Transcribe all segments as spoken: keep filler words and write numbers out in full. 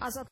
Azad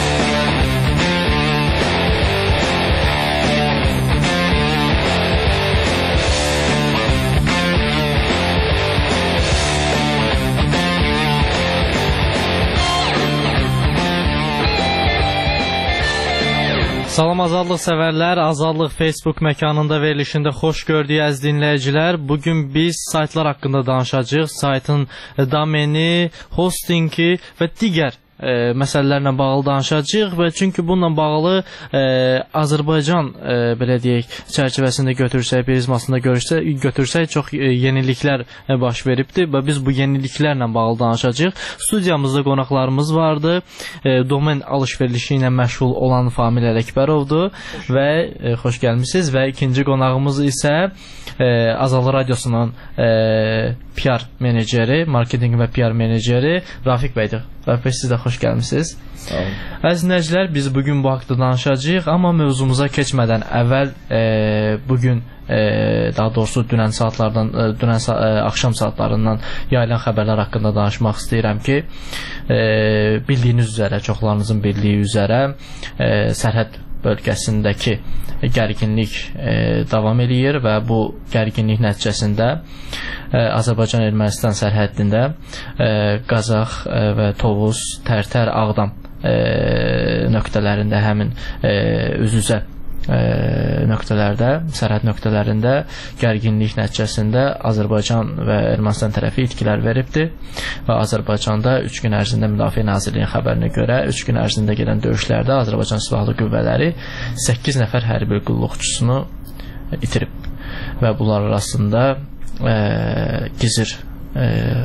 Salam azadlıq sevərlər, Azadlıq Facebook məkanında verilişində xoş gördük əziz dinləyicilər. Bugün biz saytlar haqqında danışacağıq. Saytın domeni, hostingi və digər e, məsələlərlə bağlı danışacağıq və çünki bununla bağlı e, Azərbaycan e, belə deyək çərçivəsində götürsək, prizmasında götürsək, götürsək çox e, yeniliklər e, baş veribdir və biz bu yeniliklərlə bağlı danışacağıq. Studiyamızda qonaqlarımız vardı. E, domen alış-verişi ilə məşğul olan Famil Ələkbərovdur və e, xoş gəlmisiniz və ikinci qonağımız isə e, Azadlıq Radiosunun e, P R meneceri, marketinq və P R meneceri Rafiq bəydir. Rafiq bəy, siz də xoş gəlmisiniz. Sağ olun. Əziz dinləyicilər, biz bugün bu haqda danışacağıq, amma mövzumuza keçmədən əvvəl e, bugün e, daha doğrusu dünən saatlardan, e, dünən sa e, axşam saatlarından yayılan xəbərlər haqqında danışmaq istəyirəm ki, e, bildiyiniz üzərə, çoxlarınızın bildiyi üzərə e, sərhəd bölgəsindəki gərginlik e, davam eləyir və bu gərginlik nəticəsində e, Azərbaycan-Ermənistan sərhəddində e, Qazax e, və Tovuz, Tərtər, Ağdam e, nöqtələrində həmin e, üz-üzə e, nöqtələrdə, sərhəd nöqtələrində gərginlik nəticəsində Azərbaycan və Ermənistan tərəfi itkilər veribdir və Azərbaycanda üç gün ərzində Müdafiə Nazirliyinin xəbərinə görə üç gün ərzində gedən döyüşlərdə Azərbaycan Silahlı Qüvvələri səkkiz nəfər hərbi qulluqçusunu itirib və bunlar arasında e, Gizir e,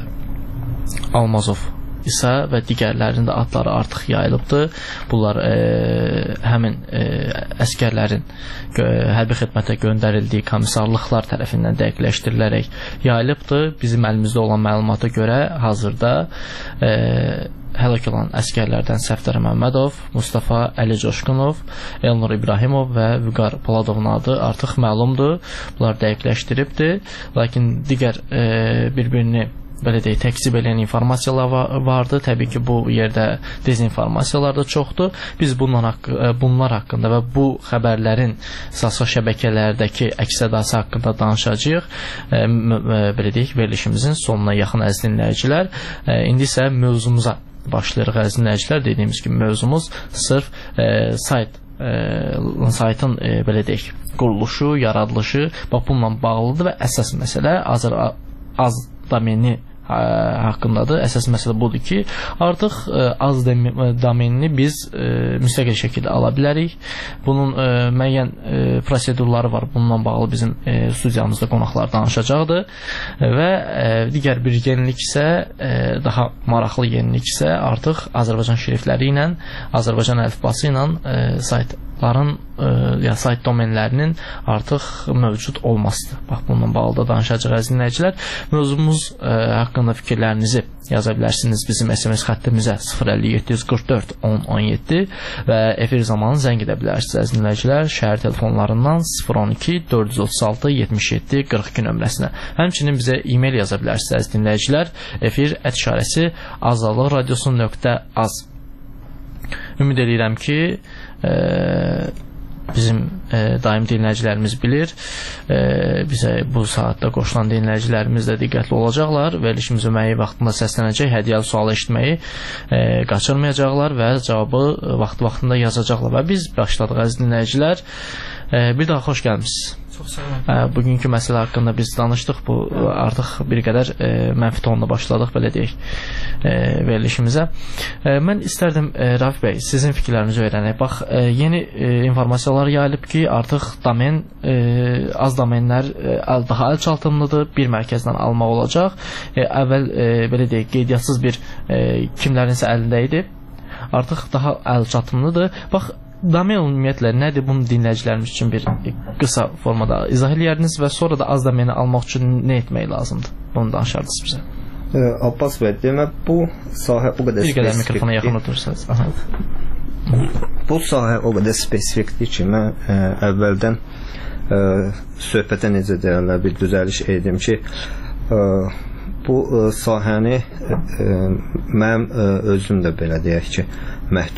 Almazov isə və digərlərinin də adları artıq yayılıbdır. Bunlar e, həmin e, əskərlərin gö hərbi xidmətə göndərildiyi komissarlıqlar tərəfindən dəqiqləşdirilərək yayılıbdır. Bizim əlimizdə olan məlumata görə hazırda e, həlak olan əskərlərdən Səfdər Məmmədov, Mustafa Əli Coşqunov, Elnur İbrahimov və Vüqar Poladovun adı artıq məlumdur. Bunlar dəqiqləşdiribdir. Lakin digər e, bir-birini belə deyək, təkzib eləyən informasiyalar vardı. Təbii ki, bu yerdə dezinformasiyalar da çoxdur. Biz bunlar, haqq bunlar haqqında və bu xəbərlərin sosial şəbəkələrdəki əks-sədası haqqında danışacağıq. E, belə deyək, verilişimizin sonuna yaxın əziz dinləyicilər. E, indi isə mövzumuza başlayırıq əziz dinləyicilər. Dediyimiz kimi mövzumuz sırf e, sayt e, saytın e, belə deyək, quruluşu, yaradılışı bax bununla bağlıdır və əsas məsələ Azər az domeni haqqındadır. Əsas məsələ budur ki, artıq e, az domenini biz e, müstəqil şəkildə ala bilərik. Bunun e, müəyyən e, prosedurları var. Bununla bağlı bizim e, studiyamızda qonaqlar danışacaqdır. E, və e, digər bir yenilik isə, e, daha maraqlı yenilik isə artıq Azərbaycan şrifləri ilə, Azərbaycan əlifbası ilə e, saytların e, ya sayt domenlərinin artıq mövcud olmasıdır. Bax, bununla bağlı da danışacaq əziz dinləyicilər. Mövzumuz e, haqqında fikirlərinizi yaza bilərsiniz bizim S M S xəttimizə sıfır əlli yeddi yüz qırx dörd on on yeddi və efir zamanı zəng edə bilərsiniz əziz dinləyicilər şəhər telefonlarından sıfır on iki dörd yüz otuz altı yetmiş yeddi qırx iki nömrəsinə. Həmçinin bizə e-mail yaza bilərsiniz əziz dinləyicilər. Efir ət işarəsi azadlıq radiosu nöqtə az. Ümid edirəm ki, e, bizim e, daim dinləyicilərimiz bilir. E, bizə bu saatda qoşulan dinləyicilərimiz də diqqətli olacaqlar. Verilişimiz müəyyən vaxtında səslənəcək, hədiyyəli sualı eşitməyi e, qaçırmayacaqlar və cavabı vaxt-vaxtında yazacaqlar. Və biz başladıq əziz dinləyicilər. E, bir daha xoş gəlmişsiniz. Çox sağ olun. Bugünkü məsələ haqqında biz danışdıq. Bu artıq bir qədər e, mənfi tonla başladıq, belə deyək, e, verilişimizə. E, mən istərdim e, Rafiq bəy, sizin fikirlərinizi öyrənək. Bax, e, yeni e, informasiyalar yayılıb ki, artıq domen e, az domenlər e, daha əlçatımlıdır, bir mərkəzdən almaq olacaq. E, əvvəl e, belə deyək, qeydiyyatsız bir e, kimlərinsə əlində idi. Artıq daha əlçatımlıdır. Bax, domen ümumiyyətlə nədir? Bunu dinləyicilərimiz üçün bir qısa formada izah eləyərdiniz və sonra da az domeni almaq üçün nə etmək lazımdır? Bunu danışardınız bizə. E, Abbas bəy, demək bu sahə o qədər spesifikdir. Bir qədər mikrofona yaxın oturursanız. Aha. Bu sahə o qədər spesifikdir ki, mən ə, əvvəldən ə, söhbətə necə deyərlər, bir düzəliş edim ki, ə, bu ə, sahəni ə, mənim ə, özüm də belə deyək ki, məhdud